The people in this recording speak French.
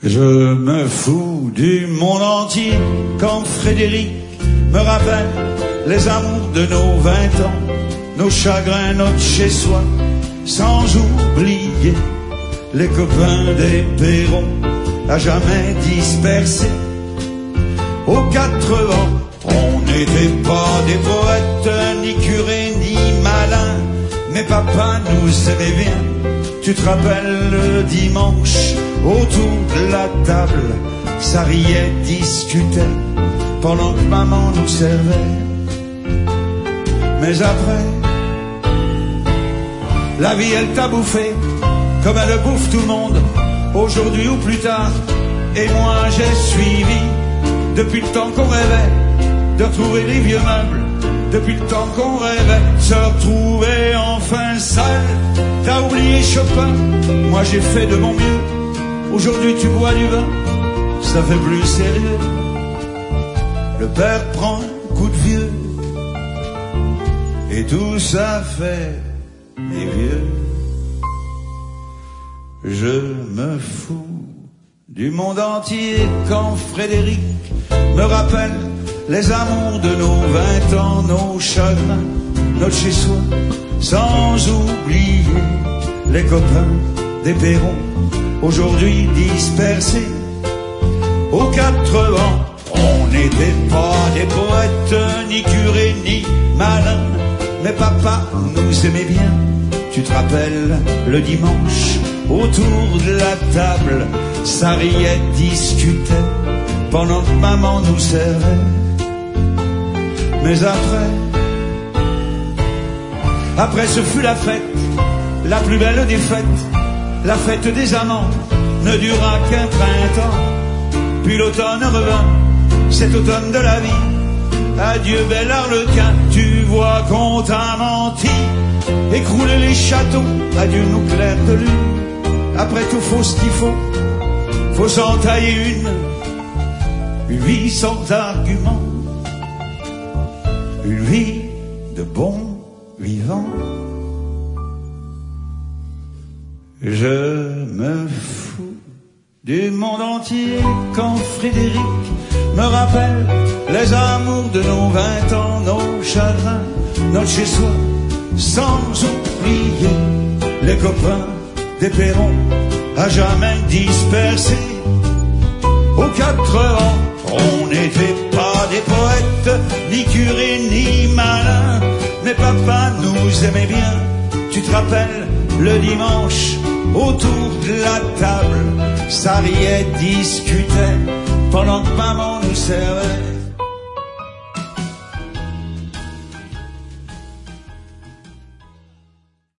Je me fous du monde entier quand Frédéric me rappelle les amours de nos 20 ans, nos chagrins, notre chez-soi, sans oublier les copains des Perrons, à jamais dispersés aux 4 vents. On n'était pas des poètes, ni curés, ni malins, mais papa nous aimait bien. Tu te rappelles le dimanche, autour de la table, ça riait, discutait, pendant que maman nous servait. Mais après, la vie elle t'a bouffé, comme elle bouffe tout le monde, aujourd'hui ou plus tard. Et moi j'ai suivi, depuis le temps qu'on rêvait de retrouver les vieux meubles, depuis le temps qu'on rêvait se retrouver enfin seul. T'as oublié Chopin, moi j'ai fait de mon mieux. Aujourd'hui tu bois du vin, ça fait plus sérieux. Le père prend un coup de vieux, et tout ça fait des vieux. Je me fous du monde entier quand Frédéric me rappelle les amours de nos 20 ans, nos chagrins, notre chez-soi, sans oublier les copains des Perrons, aujourd'hui dispersés aux 4 vents. On n'était pas des poètes, ni curés, ni malins, mais papa nous aimait bien. Tu te rappelles le dimanche, autour de la table, ça riait, discutait, pendant que maman nous servait. Mais après ce fut la fête, la plus belle des fêtes, la fête des amants, ne dura qu'un printemps. Puis l'automne revint, cet automne de la vie. Adieu bel arlequin, tu vois qu'on t'a menti. Écrouler les châteaux, adieu nos clairs de lune. Après tout faut ce qu'il faut s'en tailler une vie sans argument, une vie de bon vivant. Je me fous du monde entier quand Frédéric me rappelle les amours de nos 20 ans, nos chagrins, notre chez-soi, sans oublier les copains des Perrons, à jamais dispersés aux 4 vents. On n'était pas des poètes, ni curés, ni malins, mais papa nous aimait bien. Tu te rappelles le dimanche, autour de la table, ça riait, discutait, pendant que maman nous servait.